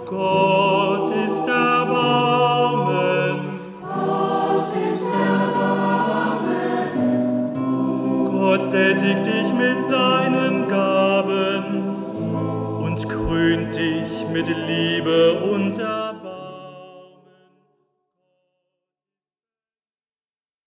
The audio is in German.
Gott ist Erbarmen. Gott sättigt dich mit seinen Gaben und krönt dich mit Liebe und Erbarmen.